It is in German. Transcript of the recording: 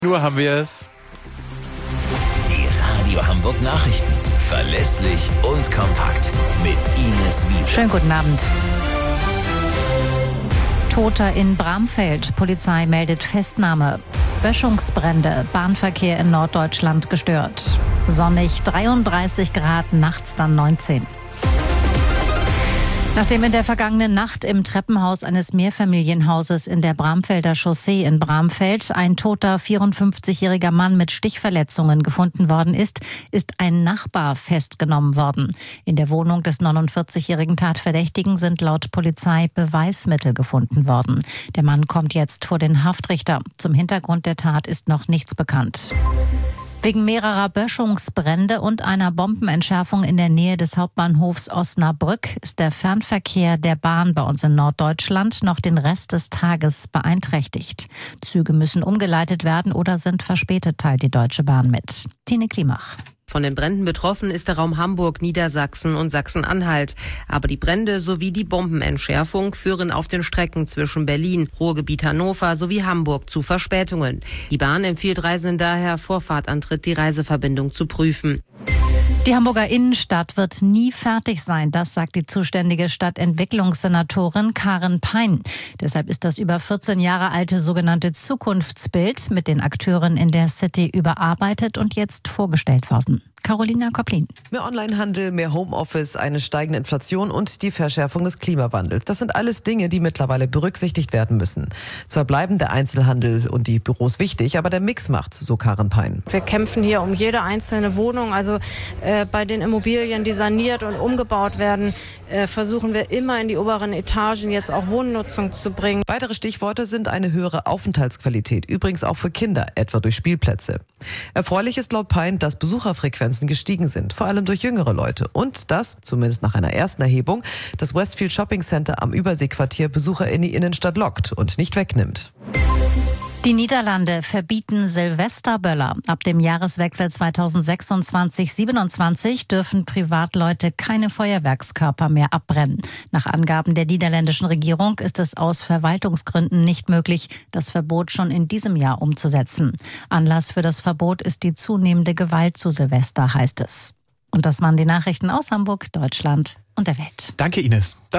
Nur haben wir es. Die Radio Hamburg Nachrichten. Verlässlich und kompakt. Mit Ines Wiese. Schönen guten Abend. Toter in Bramfeld. Polizei meldet Festnahme. Böschungsbrände. Bahnverkehr in Norddeutschland gestört. Sonnig 33 Grad, nachts dann 19. Nachdem in der vergangenen Nacht im Treppenhaus eines Mehrfamilienhauses in der Bramfelder Chaussee in Bramfeld ein toter 54-jähriger Mann mit Stichverletzungen gefunden worden ist, ist ein Nachbar festgenommen worden. In der Wohnung des 49-jährigen Tatverdächtigen sind laut Polizei Beweismittel gefunden worden. Der Mann kommt jetzt vor den Haftrichter. Zum Hintergrund der Tat ist noch nichts bekannt. Wegen mehrerer Böschungsbrände und einer Bombenentschärfung in der Nähe des Hauptbahnhofs Osnabrück ist der Fernverkehr der Bahn bei uns in Norddeutschland noch den Rest des Tages beeinträchtigt. Züge müssen umgeleitet werden oder sind verspätet, teilt die Deutsche Bahn mit. Tine Klimach. Von den Bränden betroffen ist der Raum Hamburg, Niedersachsen und Sachsen-Anhalt. Aber die Brände sowie die Bombenentschärfung führen auf den Strecken zwischen Berlin, Ruhrgebiet Hannover sowie Hamburg zu Verspätungen. Die Bahn empfiehlt Reisenden daher, vor Fahrtantritt die Reiseverbindung zu prüfen. Die Hamburger Innenstadt wird nie fertig sein, das sagt die zuständige Stadtentwicklungssenatorin Karen Pein. Deshalb ist das über 14 Jahre alte sogenannte Zukunftsbild mit den Akteuren in der City überarbeitet und jetzt vorgestellt worden. Carolina Koplin. Mehr Onlinehandel, mehr Homeoffice, eine steigende Inflation und die Verschärfung des Klimawandels. Das sind alles Dinge, die mittlerweile berücksichtigt werden müssen. Zwar bleiben der Einzelhandel und die Büros wichtig, aber der Mix macht's, so Karen Pein. Wir kämpfen hier um jede einzelne Wohnung. Also bei den Immobilien, die saniert und umgebaut werden, versuchen wir immer in die oberen Etagen jetzt auch Wohnnutzung zu bringen. Weitere Stichworte sind eine höhere Aufenthaltsqualität, übrigens auch für Kinder, etwa durch Spielplätze. Erfreulich ist laut Pein, dass Besucherfrequenzen gestiegen sind, vor allem durch jüngere Leute. Und dass, zumindest nach einer ersten Erhebung, das Westfield Shopping Center am Überseequartier Besucher in die Innenstadt lockt und nicht wegnimmt. Die Niederlande verbieten Silvesterböller. Ab dem Jahreswechsel 2026/27 dürfen Privatleute keine Feuerwerkskörper mehr abbrennen. Nach Angaben der niederländischen Regierung ist es aus Verwaltungsgründen nicht möglich, das Verbot schon in diesem Jahr umzusetzen. Anlass für das Verbot ist die zunehmende Gewalt zu Silvester, heißt es. Und das waren die Nachrichten aus Hamburg, Deutschland und der Welt. Danke, Ines.